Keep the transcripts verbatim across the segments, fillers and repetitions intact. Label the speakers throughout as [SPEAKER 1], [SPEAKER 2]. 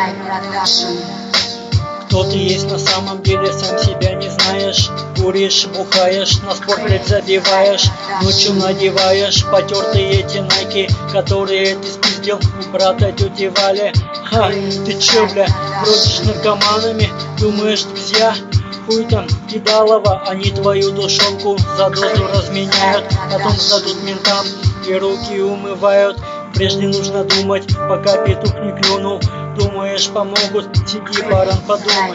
[SPEAKER 1] Кто ты есть на самом деле, сам себя не знаешь. Куришь, бухаешь, на спорт, блядь, забиваешь. Ночью надеваешь потертые эти найки, которые ты спиздил у брата тети Вали. Ха, ты чё, бля, бродишь наркоманами, думаешь, друзья? Хуй там, кидалово, они твою душонку за дозу разменяют, потом сдадут ментам и руки умывают. Прежде нужно думать, пока петух не клюнул. Думаешь, помогут? Сиди, баран, подумай.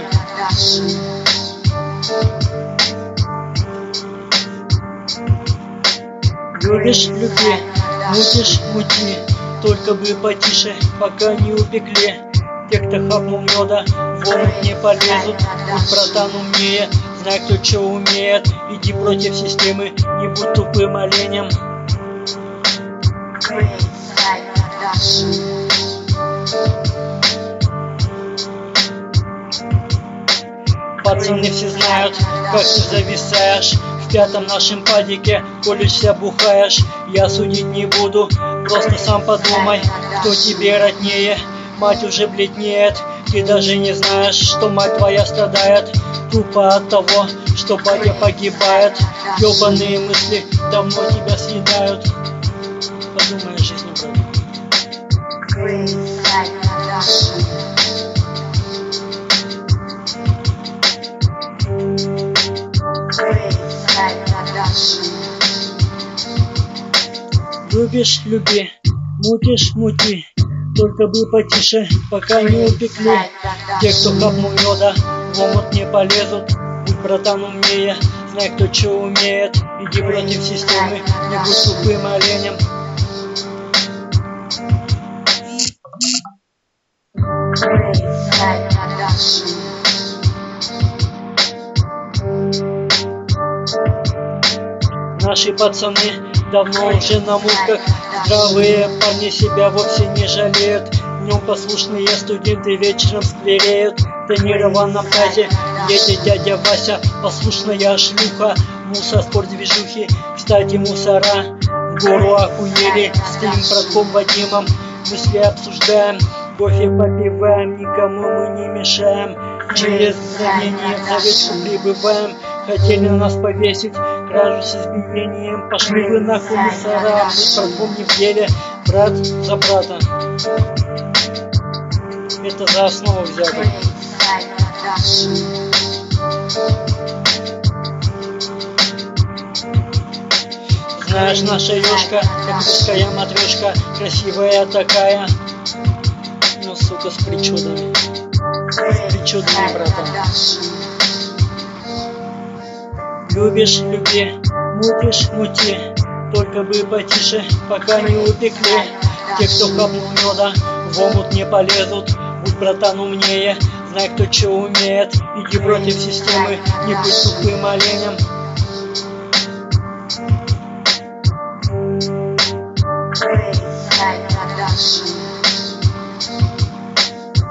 [SPEAKER 1] Любишь, люби, мутишь, мути, только бы потише, пока не упекли. Те, кто хапнул меда, в омут не полезут. Будь, братан, умнее, знай, кто что умеет. Иди против системы, не будь тупым оленем. Пацаны все знают, как ты зависаешь в пятом нашем падике, колешься, бухаешь. Я судить не буду, просто сам подумай, кто тебе роднее. Мать уже бледнеет, ты даже не знаешь, что мать твоя страдает тупо от того, что батя погибает. Ёбаные мысли давно тебя съедают. Подумай о жизни, брат. Любишь, люби, мутишь, мути, только бы потише, пока не упекли. Те, кто хапнул меда, в омут не полезут. Будь, братан, умнее, знай, кто что умеет. Иди против системы, не будь тупым оленем. Наши пацаны давно уже на мутках. Здравые парни себя вовсе не жалеют. Днем послушные студенты вечером склереют. В тонированном тазе едет дядя Вася, послушная шлюха. Мусор, спорт, движухи, кстати, мусора. В гору охуели, стоим братком Вадимом. Мысли обсуждаем, кофе попиваем, никому мы не мешаем. Через границы в завечку прибываем. Хотели нас повесить, кражу с избиением. Пошли вы нахуй, мусора, мы братком не в деле. Брат за брата. Это за основу взято. Знаешь, наша ёшка, как русская матрешка, красивая такая, но, сука, с причудами. С причудами, братан. Любишь, люби, мутишь, мути, только бы потише, пока не упекли. Те, кто хапнул меда, в омут не полезут. Будь, братан, умнее, знай, кто что умеет. Иди против системы, не будь тупым оленем.